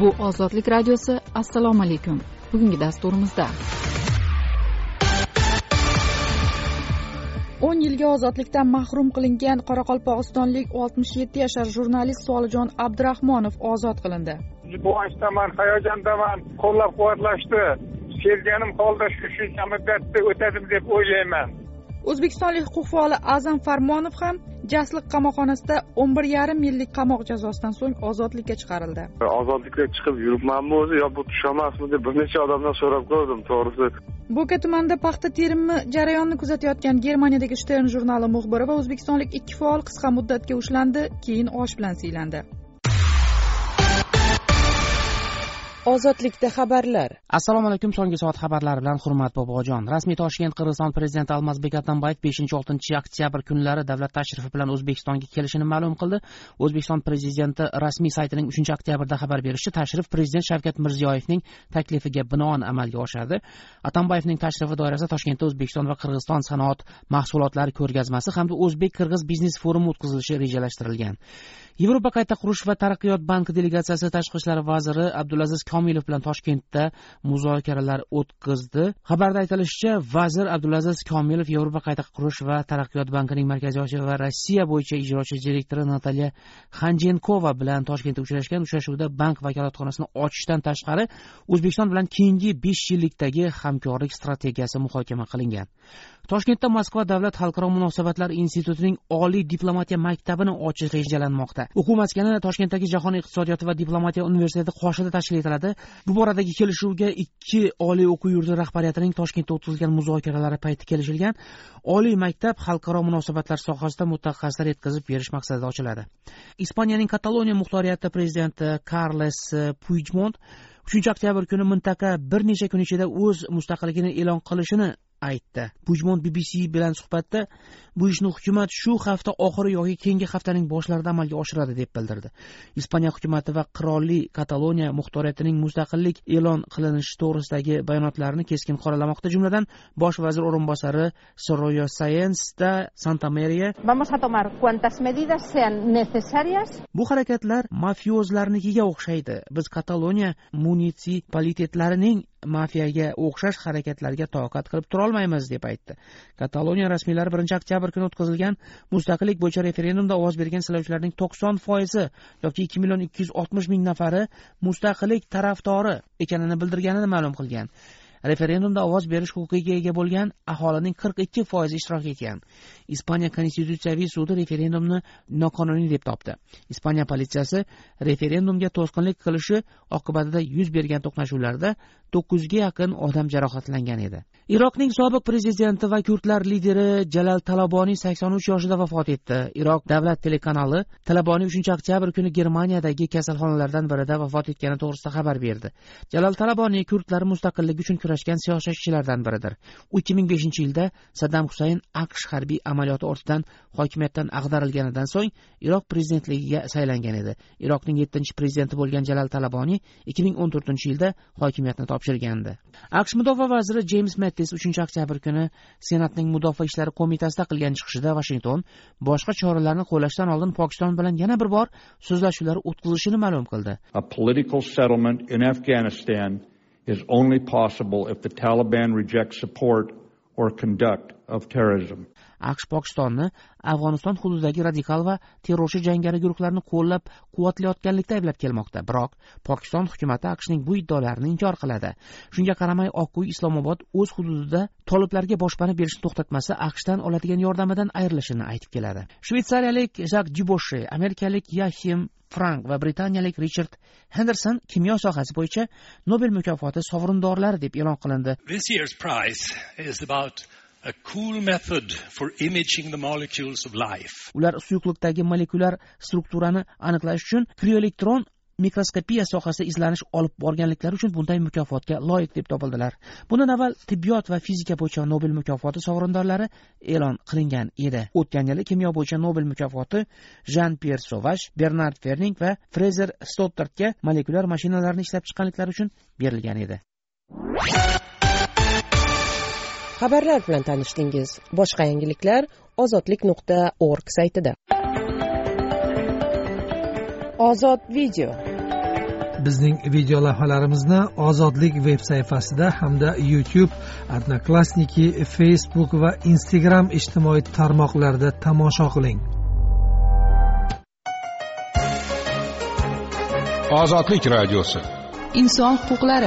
Bu Ozodlik radiosi. Assalomu alaykum. Bugungi dasturimizda 10 yilga ozodlikdan mahrum qilingan qoraqalpog'istonlik 67 yashar jurnalist Solijon Abdurahmonov ozod qilindi. Quvonchdaman, hayajondaman, qo'llab-quvvatlashdi. Sevganim holda shuncha muddatda o'tadim deb o'ylayman. O'zbekistonlik huquq faoli A'zam Farmonov ham Jasliq qamoqxonasida 11,5 yillik qamoq jazosidan so'ng ozodlikka chiqarildi. Ozodlikka chiqib yuribmanmi o'zi yo bu tush emasmi deb bir necha odamdan so'rab ko'rdim, to'g'risi. Bo'ka tumanida paxta terimi jarayonini kuzatayotgan Germaniyadagi Stern jurnali muxbiri va o'zbekistonlik 2 faol qisqa muddatga ushlandi, keyin osh bilan siylandi. Ozodlikda xabarlar. Assalomu alaykum. So'nggi soat xabarlari bilan Hurmat Bobojon. Rasmiy Toshkent Qirg'iziston prezidenti Almazbek Atambayev 5-6 oktyabr kunlari davlat tashrifi bilan O'zbekistonga kelishini ma'lum qildi. O'zbekiston prezidenti rasmiy saytining 3-oktyabrda xabar berishicha, tashrif prezident Shavkat Mirziyoyevning taklifiga binoan amalga oshadi. Atambayevning tashrifi doirasida Toshkentda O'zbekiston va Qirg'iziston sanoat mahsulotlari ko'rgazmasi hamda O'zbek-Qirg'iz biznes forumi o'tkazilishi rejalashtirilgan. Yevropa qayta qurish va taraqqiyot banki delegatsiyasi tashqi ishlar vaziri Abdulaziz Komilov bilan Toshkentda muzokaralar o'tkazdi. Xabarda aytilishicha, vazir Abdulaziz Komilov Yevropa qayta qurish va taraqqiyot bankining Markaziy Osiyo va Rossiya bo'yicha ijrochi direktori Natalya Xanjenkova bilan Toshkentda uchrashgan. Uchrashuvda bank vakolatxonasini ochishdan tashqari O'zbekiston bilan keyingi 5 yillikdagi hamkorlik strategiyasi muhokama qilingan. Toshkentda Moskva davlat xalqaro munosabatlar institutining oliy diplomatiya maktabini ochish rejalanmoqda. O'quv maskani Toshkentdagi Jahon iqtisodiyoti va diplomatiya universiteti qoshida tashkil etiladi. Bu boradagi kelishuvga 2 oliy o'quv yurti rahbariyatining Toshkentda o'tkazilgan muzokaralari payti kelishilgan. Oliy maktab xalqaro munosabatlar sohasida mutaxassislar yetkazib berish maqsadida ochiladi. Ispaniyaning Kataloniya muxtoriyati prezidenti Carles Puigdemont 3-oktyabr kuni mintaqa bir necha kun ichida o'z mustaqilligini e'lon qilishini aytdi. Puigdemont BBC bilan suhbatda bu ishni hukumat shu hafta oxiri yoki keyingi haftaning boshlarida amalga oshiradi deb bildirdi. Ispaniya hukumati va qirolli Kataloniya muxtoriyatining mustaqillik e'lon qilinishi to'g'risidagi bayonotlarini keskin qoralamoqda. Jumladan, bosh vazir o'rinbosari Soraya Sáenz de Santamaría Vamos a tomar cuantas medidas sean necesarias. Bu harakatlar mafiozlarnikiga o'xshaydi. Biz Kataloniya munitsipalitetlarining mafiyaga o'xshash harakatlarga toqat qilib tura olmaymiz deb aytdi. Kataloniya rasmiylari 1-oktyabr kuni o'tkazilgan mustaqillik bo'yicha referendumda ovoz bergan saylovchilarning 90% yoki 2,260,000 nafari mustaqillik tarafdori ekanini bildirganini ma'lum qilgan. Referendumda ovoz berish huquqiga ega bo'lgan aholining 42% ishtirok etgan. Ispaniya konstitutsiyaviy sudi referendumni noqonuniy deb topdi. Ispaniya politsiyasi referendumga to'sqinlik qilishi oqibatida yuz bergan to'qnashuvlarda 900 ga yaqin odam jarohatlangan edi. Iroqning sobiq prezidenti va kurdlar lideri Jalal Talaboniy 83 yoshida vafot etdi. Iroq davlat telekanali Talaboniy 3-oktyabr kuni Germaniyadagi kasalxonalardan birida vafot etgani to'g'risida xabar berdi. Jalal Talaboniy kurdlar mustaqilligi uchun kurashgan siyosatchilardan biridir. 2005-yilda Saddam Husayn AQSh harbiy amaliyoti ortidan hokimiyatdan ag'darilganidan so'ng Iroq prezidentligiga saylangan edi. Iroqning 7-prezidenti bo'lgan Jalal Talaboniy 2014-yilda hokimiyatni topshirgandi. AQSh mudofaa vaziri James Mattis 3-oktyabr kuni Senatning mudofaa ishlari qo'mitasida qilgan chiqishida Washington boshqa choralarni qo'llashdan oldin Pokiston bilan yana bir bor so'zlashuvlar o'tkazilishini ma'lum qildi. A political settlement in Afghanistan is only possible if the Taliban rejects support or conduct of terrorism. AQSh Pokistonni Afg'oniston hududidagi radikal va terrorchi jangari guruhlarni qo'llab-quvvatlayotganlikda ayblab kelmoqda. Biroq Pokiston hukumatı AQShning bu iddaolarini inkor qiladi. Shunga qaramay, Oq uy Islomobod o'z hududida toliblarga boshpana berishni to'xtatmasa, AQShdan oladigan yordamidan ayrilishini aytib keladi. Shvetsariyalik Jacques Duboshe, amerikalik Joachim Frank va britaniyalik Richard Henderson kimyo sohasi bo'yicha Nobel mukofoti sovrindorlari deb e'lon qilindi. This year's prize is about a cool method for imaging the molecules of life. Ular suyuqlikdagi molekulyar strukturani aniqlash uchun krioelektron mikroskopiya sohasida izlanish olib borganliklari uchun bunday mukofotga loyiq deb topildilar. Bundan avval tibbiyot va fizika bo'yicha Nobel mukofoti sovrindorlari e'lon qilingan edi. O'tgan yili kimyo bo'yicha Nobel mukofoti Jean-Pierre Sauvage, Bernard Ferning va Fraser Stoddardga molekulyar mashinalarni ishlab chiqqanliklari uchun berilgan edi. Xabarlar bilan tanishdingiz. Boshqa yangiliklar ozodlik.org saytida. Ozod video. bizning video lavhalarimizni Ozodlik veb sayfasida hamda YouTube, Odnoklassniki, Facebook va Instagram ijtimoiy tarmoqlarida tomosha qiling. Ozodlik radiosi. Inson huquqlari.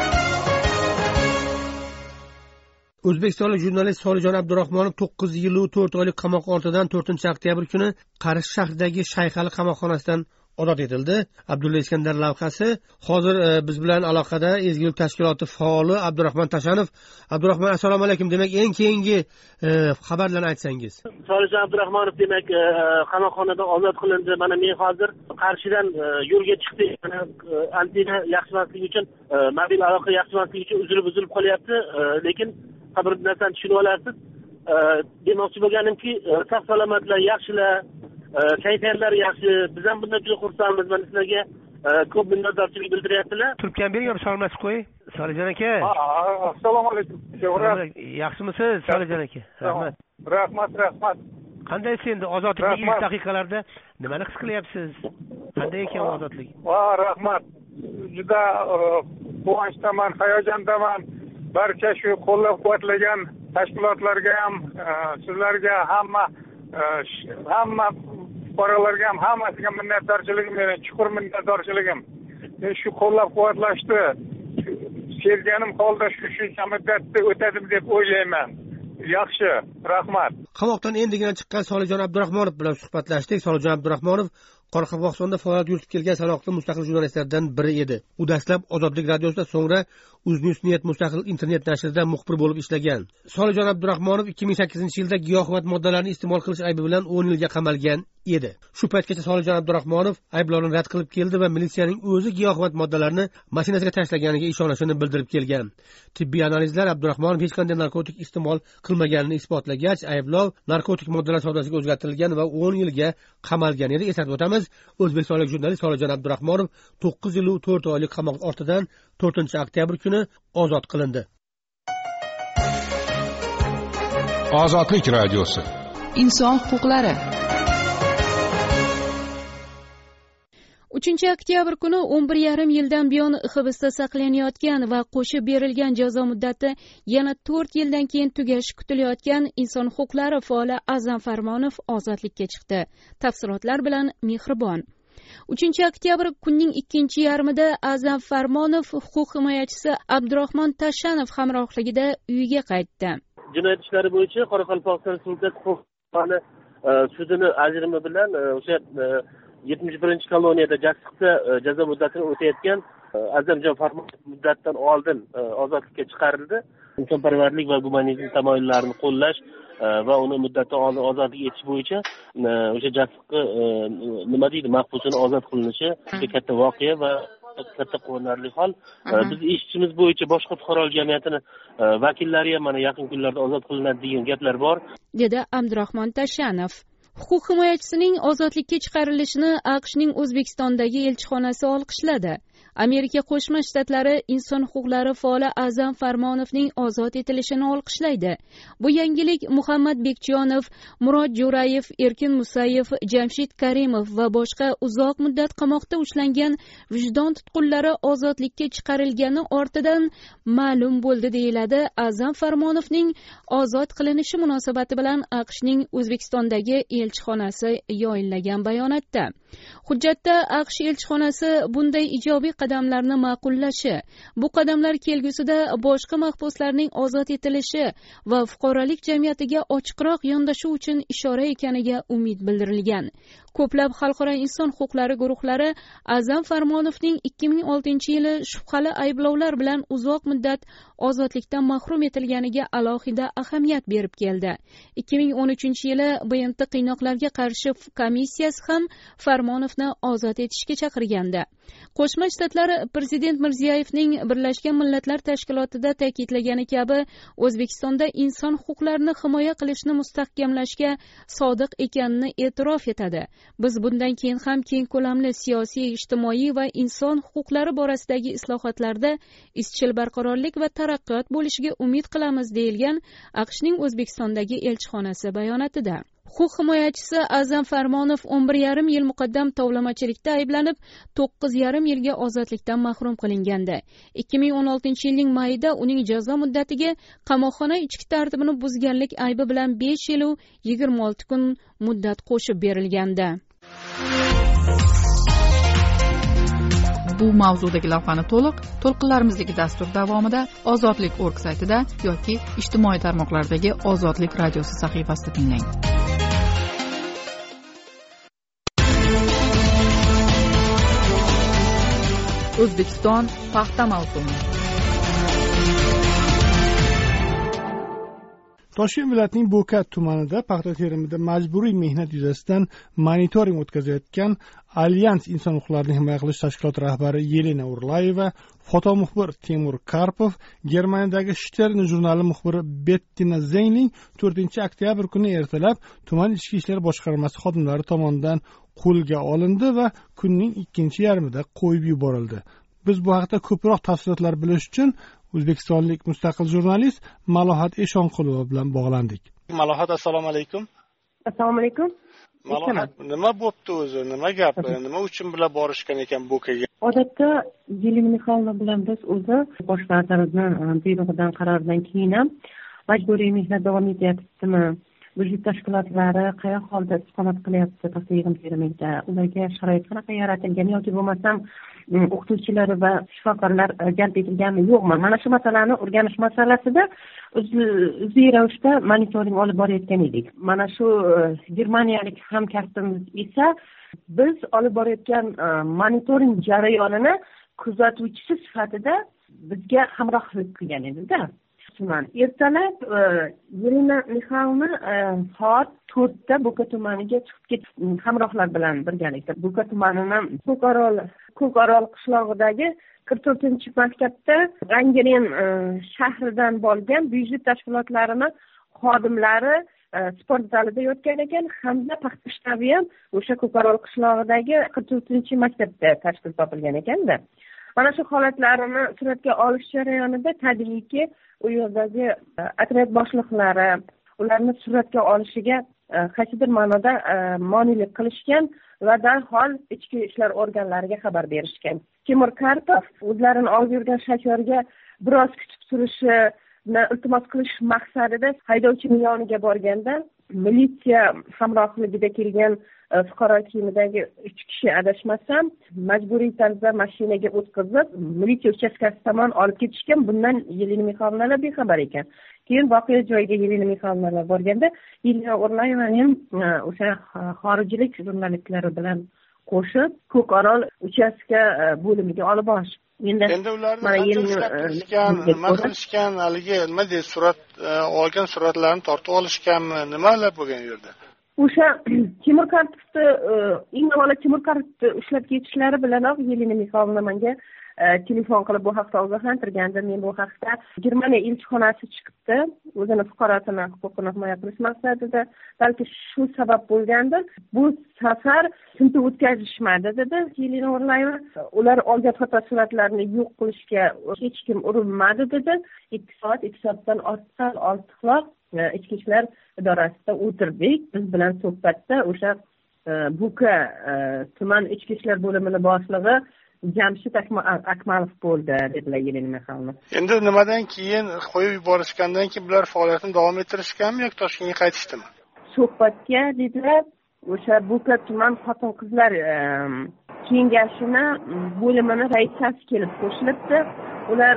O'zbekistonlik jurnalist Solijon Abdurahmonov 9 yil 4 oylik qamoq ortidan 4-oktyabr kuni Qarish shahridagi Shayxali qamoqxonasidan ozod etildi. Abdulla Iskandar lavhasi. Hozir biz bilan aloqada Ezgulik tashkiloti faoli Abdurahmon Tashanov. Abdurahmon, assalomu alaykum. Demak, eng keyingi xabarlarni aytsangiz. Solijon Abdurahmonov demak qamoqxonadan ozod qilindi. Mana men hozir Qarshidan yo'lga chiqdim. Mana antena yaxshilanmasligi uchun, mobil aloqa yaxshilanmasligi uchun uzilib qolyapti. Lekin bir narsani tushunib olasiz. Demoqchi bo'lganimki, sog' salomatlar yaxshilar, kayfiyatlar yaxshi. Biz ham bundan juda xursandmiz. Mana sizlarga ko'p minnatdorchilik bildiryaptilar. Turkkan bering, salomlashib qo'y. Solijon aka. Assalomu alaykum. Yaxshimisiz, Solijon aka? Rahmat. Rahmat. Qandaysiz endi ozodlikning ilk daqiqalarida nimani his qilyapsiz? Qanday ekan ozodlik? Rahmat. Juda quvonchdaman, hayajondaman. Barcha shu qo'llab-quvvatlagan tashkilotlarga ham, sizlarga hamma fuqarolarga ham hammasiga minnatdorchiligim, chuqur minnatdorchiligim. Shu qo'llab-quvvatlashdi. Sevganim holda shuncha muddatda o'tadim deb o'ylayman. Yaxshi, rahmat. Qamoqdan endigina chiqqan Solijon Abdurahmonov bilan suhbatlashdik. Solijon Abdurahmonov Qoraqalpog'istonda faoliyat yuritib kelgan sanoqli mustaqil jurnalistlardan biri edi. U dastlab Ozodlik radiosida, so'ngra UzNewsNet mustaqil internet nashrida muxbir bo'lib ishlagan. Solijon Abdurahmonov 2008-yilda giyohvand moddalarni iste'mol qilish aybi bilan 10 yilga qamalgan edi. Shu paytgacha Solijon Abdurahmonov ayblovlarni rad qilib keldi va militsiyaning o'zi giyohvand moddalarni mashinasiga tashlaganiga ishonishini bildirib kelgan. Tibbiy analizlar Abdurahmonov hech qanday narkotik iste'mol qilmaganini isbotlagach, ayblov narkotik moddalar savdosiga o'zgartirilgan va 10 yilga qamalgan edi. Eslatib o'tamiz, o'zbekistonlik jurnalist Solijon Abdurahmonov 9 yil 4 oylik qamoq ortidan 4-oktyabr kuni ozod qilindi. Ozodlik radiosi. Inson huquqlari. 3-oktyabr kuni 11,5 yildan buyon hibsda saqlanayotgan va qo'shib berilgan jazo muddati yana 4 yildan keyin tugashi kutilayotgan inson huquqlari faoli A'zam Farmonov ozodlikka chiqdi. Tafsilotlar bilan Mehribon. 3-oktyabr kunning ikkinchi yarmida A'zam Farmonov huquq himoyachisi Abdurahmon Tashanov hamrohligida uyiga qaytdi. Jinoyat ishlari bo'yicha Qoraqalpog'iston Respublikasi huquq sudini ajrimi bilan o'sha 71-koloniyada Jassiqda jazo muddatini o'tayotgan A'zamjon Farmonov muddatdan oldin ozodlikka chiqarildi. Insonparvarlik va gumanizm tamoyillarini qo'llash va uni muddatdan oldin ozodlik etish bo'yicha o'sha Jassiqqa mahbusini ozod qilinishi katta voqea va katta quvonarli hol. Biz eshitishimiz bo'yicha boshqa fuqarolik jamiyatini vakillari ham mana yaqin kunlarda ozod qilinadi degan gaplar bor, dedi Abdurahmon Tashanov. Huquq himoyachisining ozodlikka chiqarilishini AQShning O'zbekistondagi elchixonasi olqishladi. Amerika Qo'shma Shtatlari inson huquqlari faoli A'zam Farmonovning ozod etilishini olqishlaydi. Bu yangilik Muhammad Bekjonov, Murod Jo'rayev, Erkin Musayev, Jamshid Karimov va boshqa uzoq muddat qamoqda ushlangan vijdon tutqunlari ozodlikka chiqarilgani ortidan ma'lum bo'ldi, deyiladi A'zam Farmonovning ozod qilinishi munosabati bilan AQShning O'zbekistondagi elchixonasi yo'llagan bayonotda. Hujjatda AQSh elchixonasi bunday ijobiy qadamlarni ma'qullashi, bu qadamlar kelgusida boshqa mahbuslarning ozod etilishi va fuqarolik jamiyatiga ochiqroq yondashuv uchun ishora ekaniga umid bildirilgan. Ko'plab xalqaro inson huquqlari guruhlari A'zam Farmonovning 2006-yili shubhali ayblovlar bilan uzoq muddat ozodlikdan mahrum etilganiga alohida ahamiyat berib keldi. 2013-yili BMT qiynoqlarga qarshi komissiyasi ham Farmonovni ozod etishga chaqirgandi. Qo'shma Shtatlar Prezident Mirziyoyevning Birlashgan Millatlar Tashkilotida ta'kidlagani kabi O'zbekistonda inson huquqlarini himoya qilishni mustahkamlashga sodiq ekanini e'tirof etadi. Biz bundan keyin ham keng ko'lamli siyosiy, ijtimoiy va inson huquqlari borasidagi islohotlarda izchil barqarorlik va taraqqiyot bo'lishiga umid qilamiz, deyilgan AQShning O'zbekistondagi elchixonasi bayonotida. huquq himoyachisi A'zam Farmonov 11,5 yil muqaddam tovlamachilikda ayblanib 9,5 yilga ozodlikdan mahrum qilingandi. 2016 yilning mayida uning jazo muddatiga qamoqxona ichki tartibini buzganlik aybi bilan 5 yil 26 kun muddat qo'shib berilgandi. Bu mavzudagi lavhani to'lqinlarimizdagi dastur davomida ozodlik.org saytida yoki ijtimoiy tarmoqlardagi Ozodlik radiosi sahifasida tinglang. O'zbekiston paxta mavsumi. Toshkent viloyatining Bo'ka tumanida paxta terimida majburiy mehnat yuzasidan monitoring o'tkazayotgan Alyans inson huquqlarini himoya qilish tashkiloti rahbari Yelena Urlayeva, fotomuxbir Temur Karpov, Germaniyadagi Stern jurnali muxbiri Bettina Zeynning 4-oktyabr kuni ertalab tuman ichki ishlar boshqarmasi xodimlari tomonidan qo'lga olindi va kunning ikkinchi yarmida qo'yib yuborildi. Biz bu haqda ko'proq tafsilotlar bilish uchun o'zbekistonlik mustaqil jurnalist Malohat Eshonqulova bilan bog'landik. Malohat, assalomu alaykum. Assalomu alaykum. Malohat, nima bo'pti o'zi? Nima gap? Nima uchun bilan borishgan ekan Bo'kaga? Odatda Yelena Mixaylovna bilan biz o'zi bosh vazirimizni buyrug'idan qaroridan keyin ham majburiy mehnat davom etyaptimi? Byudjet tashkilotlari qayerda holda istiqomat qilyapti paxta yig'im terimida? Ularga sharoit qanaqa yaratilgan yoki bo'lmasam o'qituvchilar va shifokorlar jalb etilganmi yo'qmi? Mana shu masalani o'rganish masalasida uzviy ravishda monitoring olib borayotgan edik. Mana shu germaniyalik hamkasbimiz esa biz olib borayotgan monitoring jarayonini kuzatuvchisi sifatida bizga hamrohlik qilgan edi-da. Ertalab Yelena Mixaylovna soat 4da Bo'ka tumaniga chiqib ketib hamrohlar bilan birgalikda Bo'ka tumanining Ko'korol qishlog'idagi 44-maktabda Rangren shahridan bo'lgan byudjet tashkilotlarining xodimlari sport zalida yotgan ekan, hamda paxta shtabi ham o'sha Ko'korol qishlog'idagi 44-maktabda tashkil topilgan ekanda. Mana shu holatlarini suratga olish jarayonida tabiiyki u yerdagi otryad boshliqlari ularni suratga olishiga qaysidir ma'noda monelik qilishgan va darhol ichki ishlar organlariga xabar berishgan. Temur Karpov o'zlarini olib yurgan shofyorga biroz kutib turishni iltimos qilish maqsadida haydovchining yoniga borganda militsiya hamrohligida kelgan fuqaro kiyimidagi 3 kishi adashmasam majburiy tarzda mashinaga o'tkazib militsiya uchastkasi tomon olib ketishgan. Bundan Yelena Mixaylovna bexabar ekan. Keyin voqea joyiga Yelena Mixaylovna borganda Yelena Urlayevaning o'sha xorijlik jurnalistlari bilan qo'shib Ko'korol uchastka bo'limiga olib borishdi. Endi ularni nima qilishgan, haligi nima deydi, surat olgan suratlarni tortib olishganmi, nimalar bo'lgan yerda? O'sha Temur Karpovni eng avvalo Temur Karpovni ushlab ketishlari bilanoq Yelena Mixaylovna menga telefon qilib bu haqda ogohlantirganda, men bu haqda Germaniya elchixonasi chiqibdi, o'zini fuqarosini huquqini himoya qilish maqsadida, balki shu sabab bo'lgandir. Bu safar tintuv o'tkazishmadi dedi Yelena Urlayeva. Ular olgan fotosuratlarni yo'q qilishga hech kim urinmadi dedi. 2 soatdan ortiqroq ichki ishlar idorasida o'tirdik. Biz bilan suhbatda o'sha Bo'ka tuman ichki ishlar bo'limining boshlig'i Jamshid Akmalov bo'ldi, dedilar Yelena Mixaylovna. Endi nimadan keyin qo'yib yuborishgandan keyin bular faoliyatini davom ettirishganmi yoki Toshkentga qaytishdimi? Suhbatga dedilar, o'sha Bo'ka tuman xotin-qizlar kengashini bo'limini raisasi kelib qo'shilibdi. Ular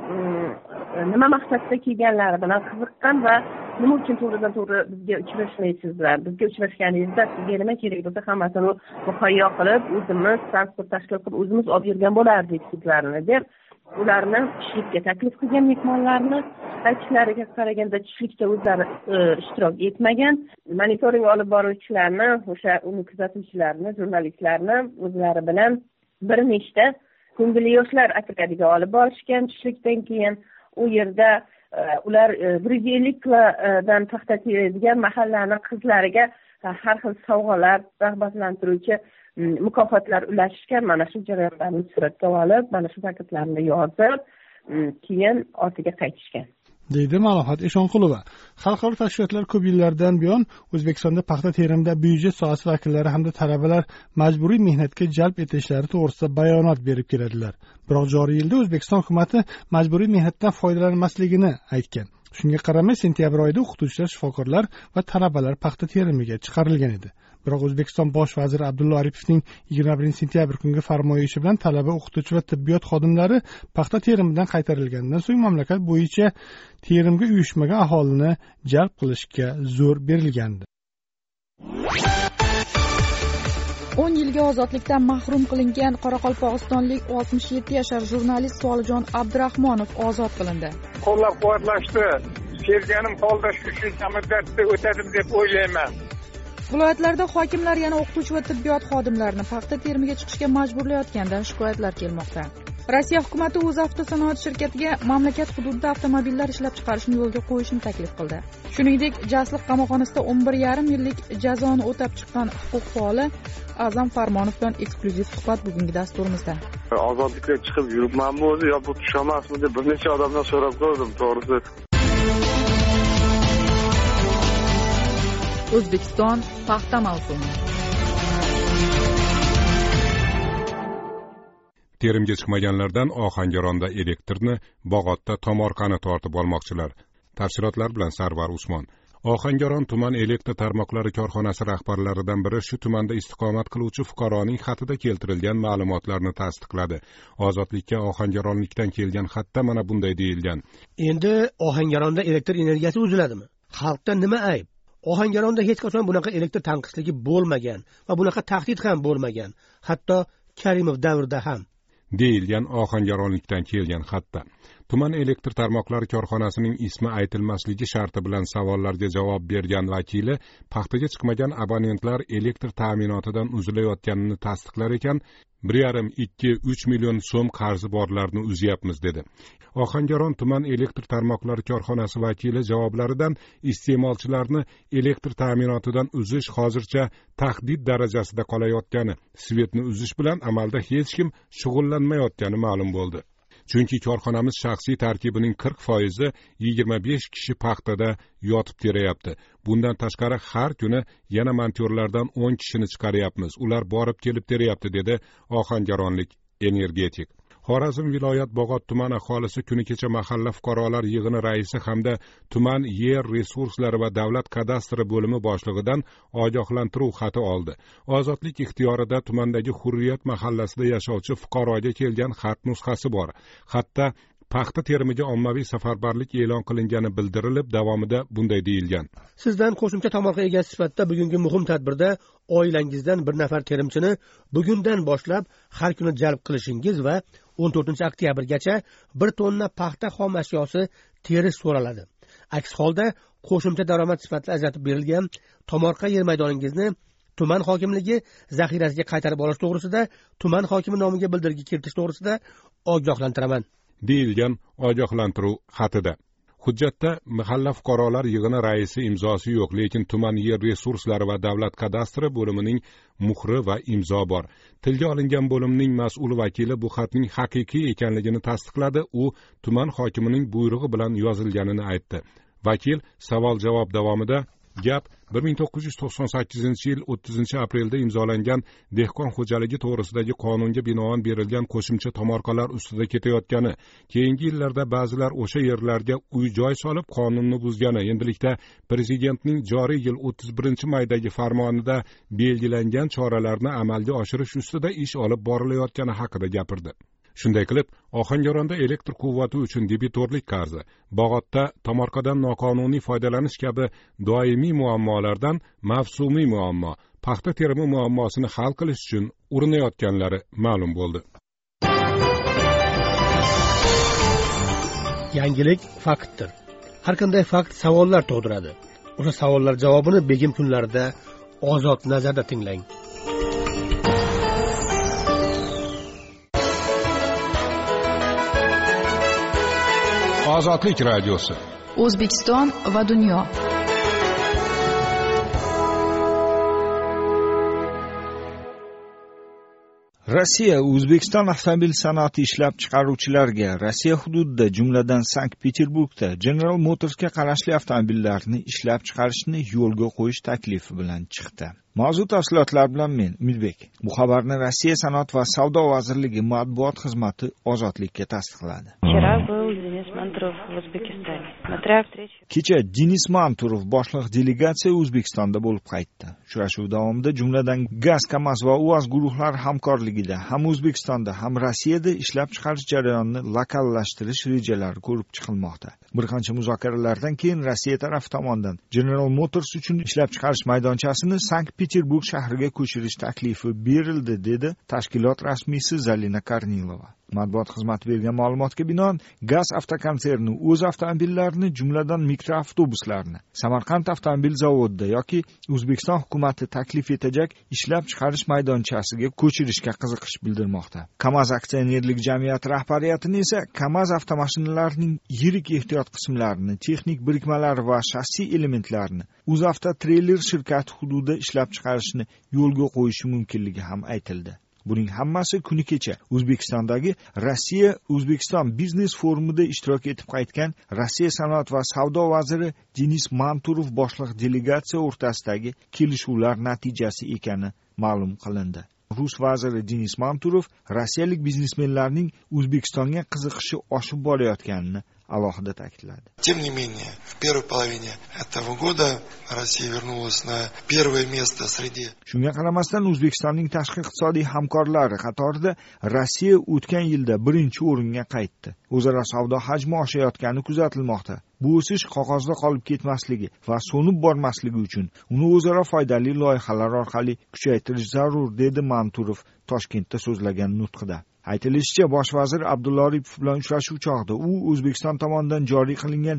nima maqsadda kelganlari bilan qiziqqan va nima uchun to'g'ridan to'g'ri bizga uchrashmaysizlar, bizga uchrashganingizda sizga nima kerak bo'lsa hammasini muhayyo qilib o'zimiz transport tashkil qilib o'zimiz olib yurgan bo'lardik sizlarni deb ularni tushlikka taklif qilgan. mehmonlarni aytishlariga qaraganda tushlikda o'zlari ishtirok etmagan. Monitoring olib boruvchilarni, o'sha uni kuzatuvchilarni, jurnalistlarni o'zlari bilan bir nechta ko'ngilli yoshlar atradiga olib borishgan. Tushlikdan keyin u yerda ular 150 dan paxta teradigan mahallani qizlariga har xil sovg'alar, rag'batlantiruvchi mukofotlar ulashishgan. Mana shu jarayonlarni suratga olib, mana shu faktlarni yozib, keyin ortiga qaytishgan. deydi Malohat Eshonqulova. Xalqaro tashkilotlar ko'p yillardan buyon O'zbekistonda paxta terimida byudjet sohasi vakillari hamda talabalar majburiy mehnatga jalb etishlari to'g'risida bayonot berib keladilar. Biroq joriy yilda O'zbekiston hukumati majburiy mehnatdan foydalanmasligini aytgan. Shunga qaramay sentyabr oyida o'qituvchilar, shifokorlar va talabalar paxta terimiga chiqarilgan edi. Biroq O'zbekiston bosh vaziri Abdulla Aripovning 21-sentyabr kungi farmoyishi bilan talaba, o'qituvchi va tibbiyot xodimlari paxta terimidan qaytarilgandan so'ng mamlakat bo'yicha terimga uyushmagan aholini jalb qilishga zo'r berilgandi. 10 yilga ozodlikdan mahrum qilingan qoraqalpog'istonlik 67 yashar jurnalist Solijon Abdurahmonov ozod qilindi. Qo'llab-quvvatlashdi. Sevganim holda shu shuncha muddatda o'tadim deb o'ylayman. Viloyatlarda hokimlar yana o'qituvchi va tibbiyot xodimlarini paxta terimiga chiqishga majburlayotganidan shikoyatlar kelmoqda. Rossiya hukumati o'z avtosanoat shirkatiga mamlakat hududida avtomobillar ishlab chiqarishni yo'lga qo'yishni taklif qildi. Shuningdek, Jasliq qamoqxonasida 11,5 yillik jazoni o'tab chiqqan huquq faoli A'zam Farmonov bilan eksklyuziv suhbat bugungi dasturimizda. Ozodlikka chiqib yuribmanmi o'zi yo bu tush emasmi deb bir necha odamdan so'rab ko'rdim, to'g'risi. O'zbekiston paxta mavsumi. Terimga chiqmaganlardan Ohangaronda elektrni, Bog'otda tomorqani tortib olmoqchilar. Tafsilotlar bilan Sarvar Usmon. Ohangaron tuman elektr tarmoqlari korxonasi rahbarlaridan biri shu tumanda istiqomat qiluvchi fuqaroning xatida keltirilgan ma'lumotlarni tasdiqladi. Ozodlikka Ohangaronlikdan kelgan xatda mana bunday deyilgan. Endi Ohangaronda elektr energiyasi uziladimi? Xalqda nima ayb? Ohangaronda hech qachon bunaqa elektr tanqisligi bo'lmagan va bunaqa tahdid ham bo'lmagan. Hatto Karimov davrida ham, deyilgan Ohangaronlikdan kelgan xatda. Tuman elektr tarmoqlari korxonasining ismi aytilmasligi sharti bilan savollarga javob bergan vakili paxtaga chiqmagan abonentlar elektr ta'minotidan uzilayotganini tasdiqlar ekan, 1,5-2-3 million so'm qarzi borlarni uzyapmiz dedi. Ohangaron tuman elektr tarmoqlari korxonasi vakili javoblaridan iste'molchilarni elektr ta'minotidan uzish hozircha tahdid darajasida qolayotgani, svetni uzish bilan amalda hech kim shug'ullanmayotgani ma'lum bo'ldi. Chunki korxonamiz shaxsiy tarkibining 40% 25 kishi paxtada yotib terayapti. Bundan tashqari har kuni yana montyorlardan 10 kishini chiqaryapmiz. Ular borib kelib terayapti dedi Ohangaronlik energetik. Xorazm viloyat Bog'ot tuman aholisi kuni kecha mahalla fuqarolar yig'ini raisi hamda tuman yer resurslari va davlat kadastri bo'limi boshlig'idan ogohlantiruv xati oldi. Ozodlik ixtiyorida tumandagi Hurriyat mahallasida yashovchi fuqaroga kelgan xat nusxasi bor. Xatda paxta terimiga ommaviy safarbarlik e'lon qilingani bildirilib, davomida bunday deyilgan. Sizdan qo'shimcha tomorqa egasi sifatida bugungi muhim tadbirda oilangizdan bir nafar terimchini bugundan boshlab har kuni jalb qilishingiz va 14-oktyabrgacha 1 tonna paxta xom ashyosi terish so'raladi. Aks holda qo'shimcha daromad sifatida ajratib berilgan tomorqa yer maydoningizni tuman hokimligi zaxirasiga qaytarib olish to'g'risida tuman hokimi nomiga bildirgi kiritish to'g'risida ogohlantiraman, deyilgan ogohlantiruv xatida. Hujjatda mahalla fuqarolar yig'ini raisi imzosi yo'q, lekin tuman yer resurslari va davlat kadastri bo'limining muhri va imzo bor. Tilga olingan bo'limning mas'ul vakili bu xatning haqiqiy ekanligini tasdiqladi. U tuman hokimining buyrug'i bilan yozilganini aytdi. Vakil savol-javob davomida gap 1998-yil 30-aprelda imzolangan dehqon xo'jaligi to'g'risidagi qonunga binoan berilgan qo'shimcha tomorqalar ustida ketayotgani, keyingi yillarda ba'zilar o'sha yerlarga uy-joy solib qonunni buzgani, endilikda prezidentning joriy yil 31-maydagi farmonida belgilangan choralarni amalga oshirish ustida ish olib borilayotgani haqida gapirdi. Shunday qilib, Ohangaronda elektr quvvati uchun debitorlik qarzi, Bog'otda tomorqadan noqonuniy foydalanish kabi doimiy muammolardan mavsumiy muammo, paxta terimi muammosini hal qilish uchun urinayotganlari ma'lum bo'ldi. Yangilik faktdir. Har qanday fakt savollar tug'diradi. O'sha savollar javobini begim kunlarida Ozod nazarda tinglang. Ozodlik radiosi. O'zbekiston va dunyo. Rossiya O'zbekiston avtomobil sanoati ishlab chiqaruvchilariga Rossiya hududida, jumladan Sankt-Peterburgda General Motorsga qarashli avtomobillarni ishlab chiqarishni yo'lga qo'yish taklifi bilan chiqdi. Mavzu tafsilotlar bilan men Umidbek. Bu xabarni Rossiya Sanoat va savdo vazirligi matbuot xizmati Ozodlikka tasdiqladi. Kecha Denis Manturov boshliq delegatsiya O'zbekistonda bo'lib qaytdi. Uchrashuv davomida jumladan Gaz, Kamaz va UAZ guruhlari hamkorligida ham O'zbekistonda ham Rossiyada ishlab chiqarish jarayonini lokallashtirish rejalari ko'rib chiqilmoqda. Bir qancha muzokaralardan keyin Rossiya tarafi tomonidan General Motors uchun ishlab chiqarish maydonchasini Sankt-Peterburg shahriga ko'chirish taklifi berildi, dedi tashkilot rasmiysi Zalina Karnilova. Matbuot xizmati bergan ma'lumotga binoan, Gaz avtokonserni o'z avtomobillarini, jumladan mikroavtobuslarni Samarqand avtomobil zavodida yoki O'zbekiston hukumati taklif etajak ishlab chiqarish maydonchasiga ko'chirishga qiziqish bildirmoqda. Kamaz aksionerlik jamiyati rahbariyatini esa Kamaz avtomashinalarining yirik ehtiyot qismlarini, texnik birikmalari va shassi elementlarini UzAvto Trailer shirkati hududida ishlab chiqarishni yo'lga qo'yishi mumkinligi ham aytildi. Buning hammasi kuni kecha O'zbekistondagi Rossiya-O'zbekiston biznes forumida ishtirok etib qaytgan Rossiya sanoat va savdo vaziri Denis Manturov boshliq delegatsiya o'rtasidagi kelishuvlar natijasi ekani ma'lum qilindi. Rus vaziri Denis Manturov rossiyalik biznesmenlarning O'zbekistonga qiziqishi oshib borayotganini alohida ta'kidladi. Тем не менее, в первой половине этого года Россия вернулась на первое место среди. Shunga qaramasdan O'zbekistonning tashqi iqtisodiy hamkorlari qatorida Rossiya o'tgan yilda birinchi o'ringa qaytdi. O'zaro savdo hajmi oshayotgani kuzatilmoqda. Bu o'sish qog'ozda qolib ketmasligi va so'nib bormasligi uchun uni o'zaro foydali loyihalar orqali kuchaytirish zarur, dedi Manturov Toshkentda so'zlagan nutqida. Aytilishicha, bosh vazir Abdulla Aripov bilan uchrashuv chog'ida u O'zbekiston tomonidan joriy qilingan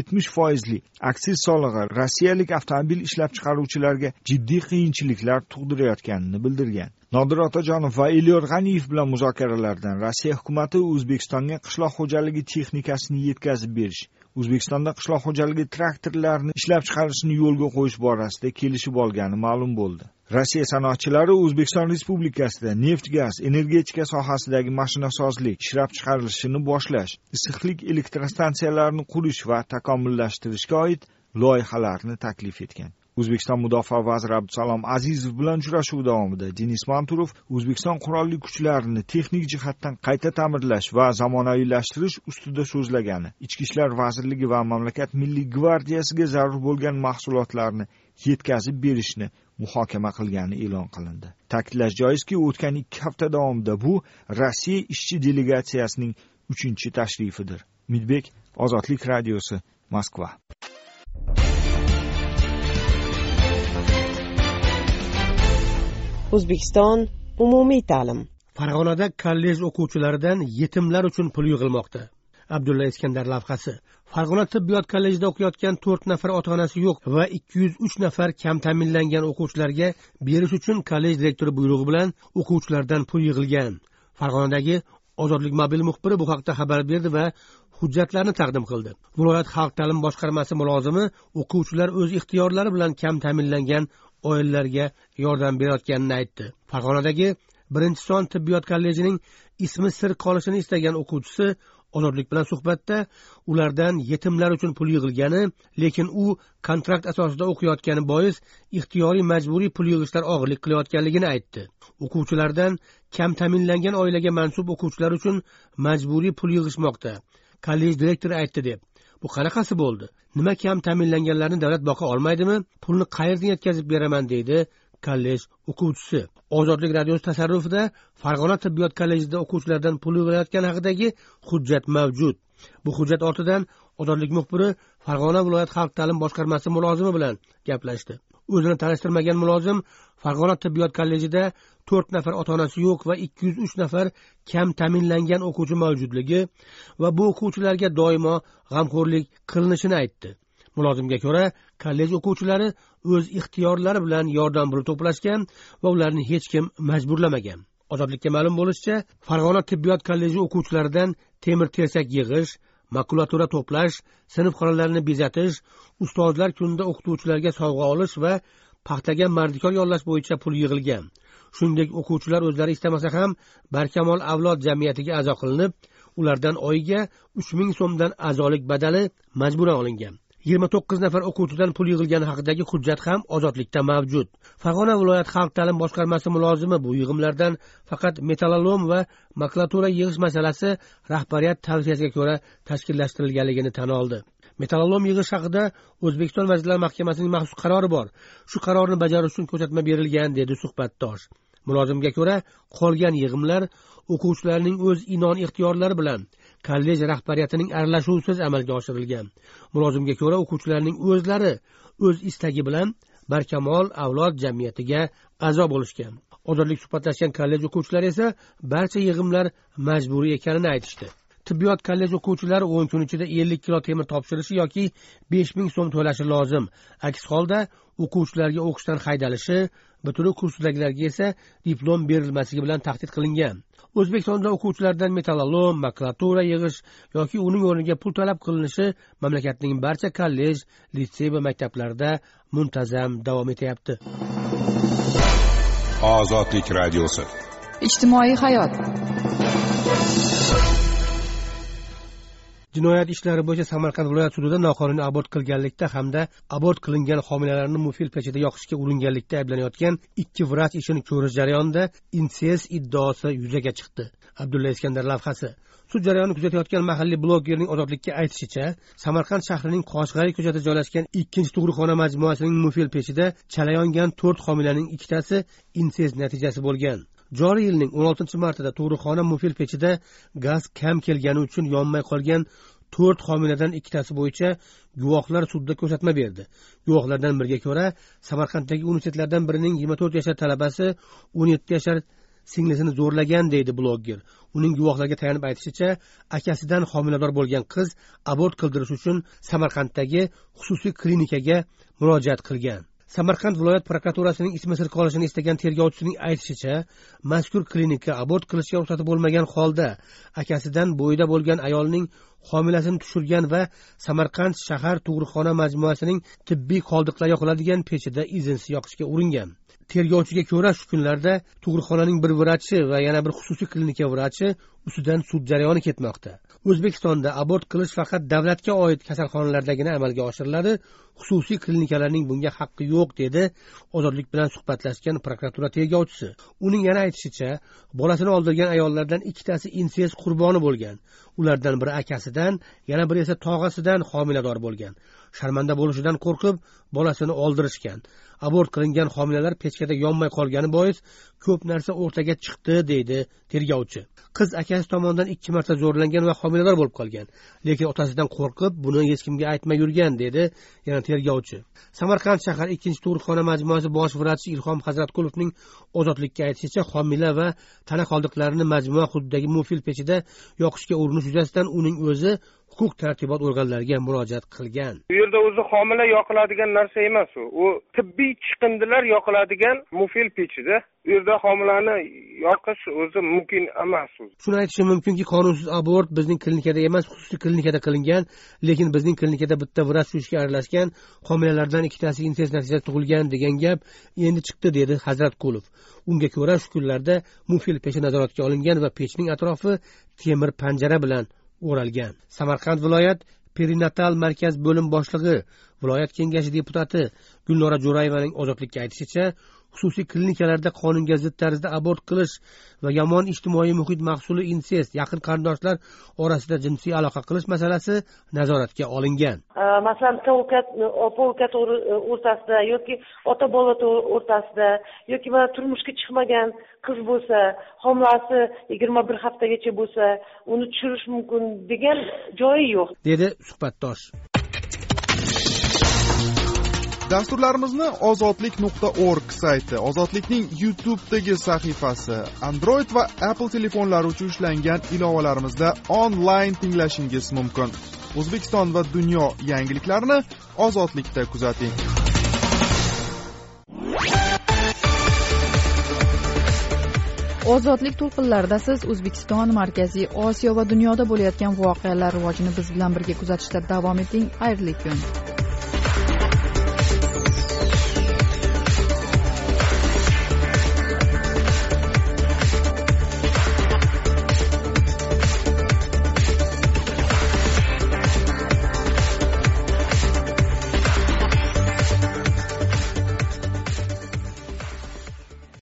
70% aksiz solig'i rossiyalik avtomobil ishlab chiqaruvchilarga jiddiy qiyinchiliklar tug'dirayotganini bildirgan. Nodir Otajonov va Elyor G'aniyev bilan muzokaralardan Rossiya hukumati O'zbekistonga qishloq xo'jaligi texnikasini yetkazib berish, O'zbekistonda qishloq xo'jaligi traktorlarini ishlab chiqarishni yo'lga qo'yish borasida kelishib olgani ma'lum bo'ldi. Rossiya sanoatchilari O'zbekiston Respublikasida neft, gaz, energetika sohasidagi mashinasozlik ishlab chiqarilishini boshlash, issiqlik elektrostansiyalarini qurish va takomillashtirishga oid loyihalarni taklif etgan. O'zbekiston Mudofaa vaziri Abdusalom Azizov bilan uchrashuv davomida Denis Manturov O'zbekiston qurolli kuchlarini texnik jihatdan qayta ta'mirlash va zamonaviylashtirish ustida so'zlagani, Ichki ishlar vazirligi va mamlakat milliy gvardiyasiga zarur bo'lgan mahsulotlarni yetkazib berishni muhokama qilgani e'lon qilindi. Ta'kidlash joizki, o'tgan 2 hafta davomida bu Rossiya ishchi delegatsiyasining 3-chi tashrifidir. Umidbek, Ozodlik radiosi, Moskva. O'zbekiston umumiy ta'lim. Farg'onada kollej o'quvchilaridan yetimlar uchun pul yig'ilmoqda. Abdulla Iskandar lavhasi. Farg'ona tibbiyot kollejida o'qiyotgan 4 nafar ota-onasi yo'q va 203 nafar kam ta'minlangan o'quvchilarga berish uchun kollej direktori buyrug'i bilan o'quvchilardan pul yig'ilgan. Farg'onadagi Ozodlik mobil muxbiri bu haqda xabar berdi va hujjatlarni taqdim qildi. Viloyat xalq ta'lim boshqarmasi mulozimi o'quvchilar o'z ixtiyorlari bilan kam ta'minlangan oilalarga yordam berayotganini aytdi. Farg'onadagi 1-son tibbiyot kollejining ismi sir qolishini istagan o'quvchisi Ozodlik bilan suhbatda ulardan yetimlar uchun pul yig'ilgani, lekin u kontrakt asosida o'qiyotgani bois ixtiyoriy majburiy pul yig'ishlar og'irlik qilayotganligini aytdi. O'quvchilardan kam ta'minlangan oilaga mansub o'quvchilar uchun majburiy pul yig'ishmoqda. Kollej direktori aytdi deb. Bu qanaqasi bo'ldi? Nima kam ta'minlanganlarni davlat boqa olmaydimi? Pulni qayerdan yetkazib beraman deydi kollej o'quvchisi. Ozodlik radiosi tasarrufida Farg'ona tibbiyot kollejida o'quvchilardan pul yig'ilayotgani haqidagi hujjat mavjud. Bu hujjat ortidan Ozodlik muxbiri Farg'ona viloyat xalq ta'lim boshqarmasi mulozimi bilan gaplashdi. O'zini tanishtirmagan mulozim Farg'ona tibbiyot kollejida 4 nafar ota-onasi yo'q va 203 nafar kam ta'minlangan o'quvchi mavjudligi va bu o'quvchilarga doimo g'amxo'rlik qilinishini aytdi. Mulozimga ko'ra, kollej o'quvchilari o'z ixtiyorlari bilan yordam puli to'plashgan va ularni hech kim majburlamagan. Ozodlikka ma'lum bo'lishicha, Farg'ona tibbiyot kolleji o'quvchilaridan temir-tersak yig'ish, makulatura to'plash, sinf xonalarini bezatish, ustozlar kunida o'qituvchilarga sovg'a olish va paxtaga mardikor yollash bo'yicha pul yig'ilgan. shuningdek o'quvchilar o'zlari istamasa ham Barkamol avlod jamiyatiga a'zo qilinib, ulardan oyiga 3000 so'mdan a'zolik badali majburan olingan. 29 nafar o'quvchidan pul yig'ilgani haqidagi hujjat ham ozodlikda mavjud. Farg'ona viloyat xalq ta'lim boshqarmasi mulozimi bu yig'imlardan faqat metallolom va makulatura yig'ish masalasi rahbariyat tavsiyasiga ko'ra tashkillashtirilganligini tan oldi. Metallolom yig'ish haqida O'zbekiston Vazirlar Mahkamasining maxsus qarori bor. Shu qarorni bajarish uchun ko'rsatma berilgan, dedi suhbatdosh. Mulozimga ko'ra, qolgan yig'imlar o'quvchilarning o'z inon ixtiyorlari bilan kollej rahbariyatining aralashuvisiz amalga oshirilgan. Mulozimga ko'ra, o'quvchilarning o'zlari o'z istagi bilan Barkamol avlod jamiyatiga a'zo bo'lishgan. Ozodlik suhbatlashgan kollej o'quvchilari esa barcha yig'imlar majburiy ekanini aytishdi. Tibbiyot kollej o'quvchilari 10 kun ichida 50 kilo temir topshirishi yoki 5000 so'm to'lashi lozim. Aks holda o'quvchilarga o'qishdan haydalishi, bitiruv kursidagilarga esa diplom berilmasligi bilan tahdid qilingan. O'zbekistonda o'quvchilardan metallolom, makulatura yig'ish yoki uning o'rniga pul talab qilinishi mamlakatning barcha kollej, litsey va maktablarida muntazam davom etyapti. Ozodlik radiosi. Ijtimoiy hayot. Jinoyat ishlari bo'yicha Samarqand viloyat sudida noqonuniy abort qilganlikda hamda abort qilingan homilalarni mufil pechida yoqishga uringanlikda ayblanayotgan 2 vrach ishini ko'rish jarayonida insest iddaosi yuzaga chiqdi. Abdulla Iskandar lavhasi. Sud jarayonini kuzatayotgan mahalliy blogerning ozodlikka aytishicha, Samarqand shahrining Qoshg'ariy ko'chasida joylashgan 2-tug'ruqxona majmuasining mufil pechida chala yongan 4 homilaning 2tasi insest natijasi bo'lgan. Joriy yilning 16-martida tug'ruqxona mufil pechida gaz kam kelgani uchun yonmay qolgan 4 homiladan 2tasi bo'yicha guvohlar sudda ko'rsatma berdi. Guvohlardan biriga ko'ra, Samarqanddagi universitetlardan birining 24 yashar talabasi 17 yashar singlisini zo'rlagan, deydi bloger. Uning guvohlarga tayanib aytishicha, akasidan homilador bo'lgan qiz abort qildirish uchun Samarqanddagi xususiy klinikaga murojaat qilgan. Samarqand viloyat prokuraturasining ismi sir qolishini istagan tergovchisining aytishicha, mazkur klinika abort qilishga ruxsati bo'lmagan holda akasidan bo'yida bo'lgan ayolning homilasini tushirgan va Samarqand shahar tug'ruqxona majmuasining tibbiy qoldiqlar yoqiladigan pechida izinsiz yoqishga uringan. Tergovchiga ko'ra, shu kunlarda tug'ruqxonaning bir vrachi va yana bir xususiy klinika vrachi ustidan sud jarayoni ketmoqda. O'zbekistonda abort qilish faqat davlatga oid kasalxonalardagina amalga oshiriladi. Xususiy klinikalarning bunga haqqi yo'q, dedi Ozodlik bilan suhbatlashgan prokuratura tergovchisi. Uning yana aytishicha, bolasini oldirgan ayollardan 2tasi insest qurboni bo'lgan. Ulardan biri akasidan, yana biri esa tog'asidan homilador bo'lgan. Sharmanda bo'lishidan qo'rqib, bolasini oldirishgan. Abort qilingan homilalar pechkada yonmay qolgani bois ko'p narsa o'rtaga chiqdi, deydi tergovchi. Qiz akasi tomonidan 2 marta zo'rlangan va homilador bo'lib qolgan, lekin otasidan qo'rqib buni hech kimga aytmay yurgan, dedi yana tergovchi. Samarqand shahar 2-tug'ruqxona majmuasi bosh vrachi Ilhom Hazratqulovning Ozodlikka aytishicha, homila va tana qoldiqlarini majmua hududidagi mufil pechida yoqishga urinish yuzasidan uning o'zi huquq tartibot organlariga murojaat qilgan. Bu yerda o'zi homila yoqiladigan narsa emas u. U tibbiy chiqindilar yoqiladigan mufil pechida. Bu yerda homilani yoqish o'zi mumkin emas. Shuni aytishim mumkinki, qonunsiz abort bizning klinikada emas, xususiy klinikada qilingan, lekin bizning klinikada bitta vrach shu ishga aralashgan, homilalardan 2tasi insest natijasida tug'ilgan degan gap endi chiqdi, dedi Hazratqulov. Unga ko'ra, shu kunlarda mufil pechi nazoratga olingan va pechning atrofi temir panjara bilan o'ralgan. Samarqand viloyat perinatal markaz bo'lim boshlig'i, viloyat kengashi deputati Gulnora Jo'rayevaning Ozodlikka aytishicha, xususiy klinikalarda qonunga zid tarzda abort qilish va yomon ijtimoiy muhit mahsuli insest, yaqin qarindoshlar orasida jinsiy aloqa qilish masalasi nazoratga olingan. Masalan, opa-uka o'rtasida yoki ota-bola o'rtasida yoki mana turmushga chiqmagan qiz bo'lsa, homilasi 21 haftagacha bo'lsa, uni tushirish mumkin degan joyi yo'q, dedi suhbatdosh. Dasturlarimizni ozodlik.org sayti, Ozodlikning YouTube'dagi sahifasi, Android va Apple telefonlari uchun ishlangan ilovalarimizda onlayn tinglashingiz mumkin. O'zbekiston va dunyo yangiliklarini Ozodlikda kuzating. Ozodlik to'lqinlarida siz O'zbekiston, Markaziy Osiyo va dunyoda bo'layotgan voqealar rivojini biz bilan birga kuzatishda davom eting. Xayrli kun.